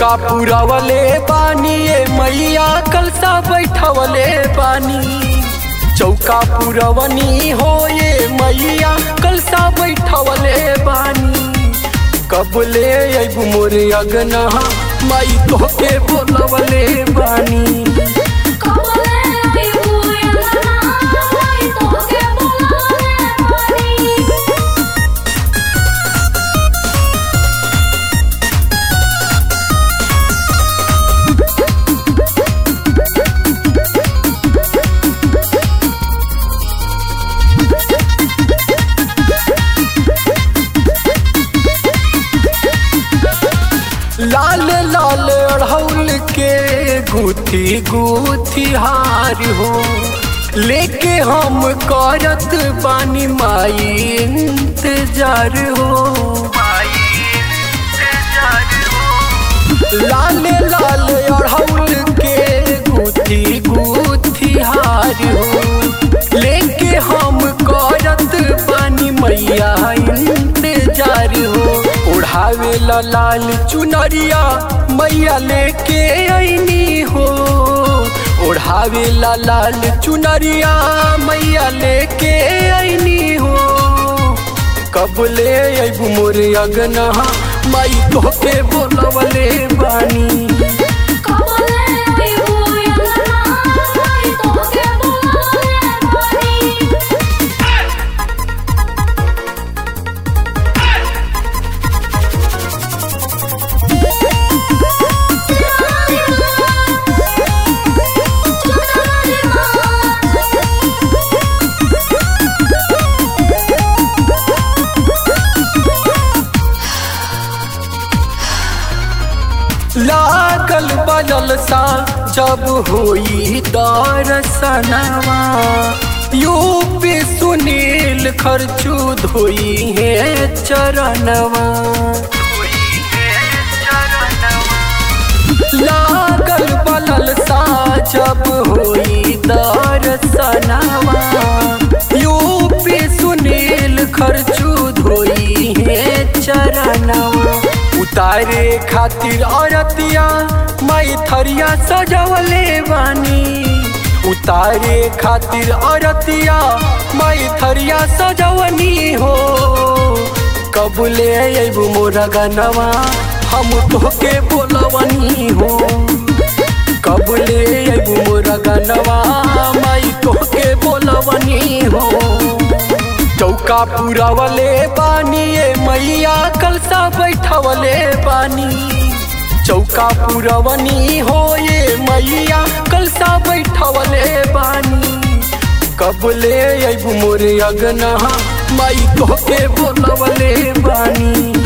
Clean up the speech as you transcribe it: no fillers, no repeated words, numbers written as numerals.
चौका पुरावले बानी ये मैया कलसा बैठवले बानी। चौका पुरवनी हो ये मैया कलसा बैठवले बानी। कबले अबू मोरे अगना माई तोहके बोलवले बानी। लाल लाल अड़हुल के गुथी गुथी हार हो लेके हम करत बानी माई इंतजार हो। लाल लाल अड़हुल के गुथी गुथी हार हो लेके हम करत बानी मैया इंतजार हो। ओढ़ावे ला लाल चुनरिया मैया लेके आईनी हो। ओढ़ावे ला लाल चुनरिया मैया लेके आईनी हो। कबले अबू मोरे अगना माई तोहके बोलवले बानी। लागल बजल सा जब होई दर्शनवा यूपी सुनील खर्चू धोई है चरणवा। लागल बजल सा जब होई दर्शनवा यूपी सुनील खर्चू धोई है चरणवा। उतारे खातिर औरतिया माई थरिया सजवले बानी। उतारे खातिर औरतिया माई थरिया सजवनी हो। कबले अबू मोरा गनवा हम तोहके बोलवनी हो। कबले अबू मोरा गनवा माई तोहके बोलवनी हो। चौका पुरावले बानी ये मैया कलसा बैठवले बानी। चौका पुरवनी हो ये मैया कलसा बैठवले बानी। कबले अबू मोरे अगना माई तोहके बोलवले बानी।